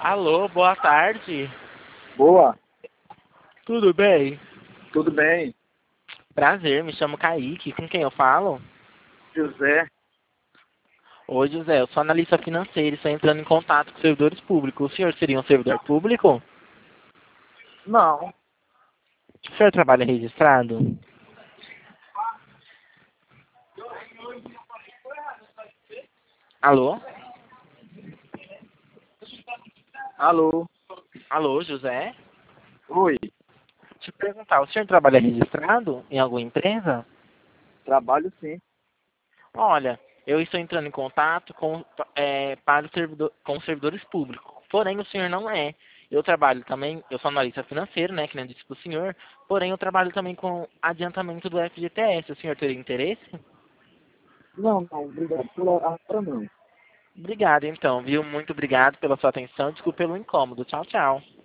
Alô, boa tarde. Boa, Tudo bem? tudo bem? Prazer, me chamo Kaique. Com quem eu falo? José? Oi, José, eu sou analista financeiro e estou entrando em contato com servidores públicos. O senhor seria um servidor público? Não, O senhor trabalha registrado? Alô? alô? Alô, José? Oi, Deixa eu perguntar, o senhor trabalha registrado em alguma empresa? trabalho sim. Olha, eu estou entrando em contato para com os servidores públicos. Porém, o senhor não é. Eu trabalho também, eu sou analista financeiro, né, que nem eu disse para o senhor. Porém, eu trabalho também com adiantamento do FGTS. O senhor teria interesse? Não, obrigado. Por agora não. Obrigado, então, viu? Muito obrigado pela sua atenção. Desculpe pelo incômodo. Tchau, tchau.